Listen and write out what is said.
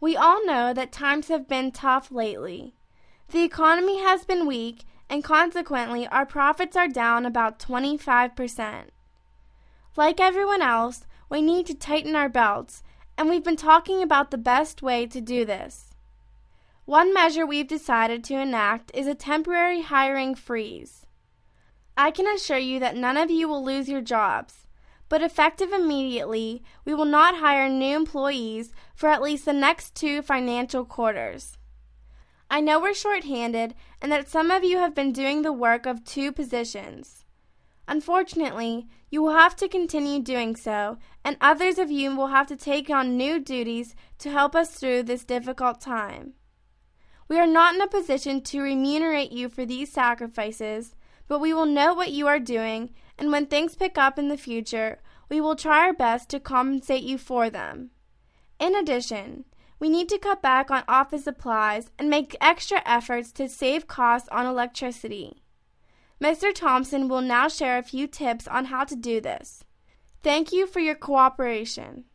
We all know that times have been tough lately. The economy has been weak, and consequently our profits are down about 25%. Like everyone else, we need to tighten our belts, and we've been talking about the best way to do this. One measure we've decided to enact is a temporary hiring freeze. I can assure you that none of you will lose your jobs, but effective immediately, we will not hire new employees for at least the next 2 financial quarters. I know we're short-handed and that some of you have been doing the work of 2 positions. Unfortunately, you will have to continue doing so, and others of you will have to take on new duties to help us through this difficult time. We are not in a position to remunerate you for these sacrifices, but we will note what you are doing, and when things pick up in the future, we will try our best to compensate you for them. In addition, we need to cut back on office supplies and make extra efforts to save costs on electricity. Mr. Thompson will now share a few tips on how to do this. Thank you for your cooperation.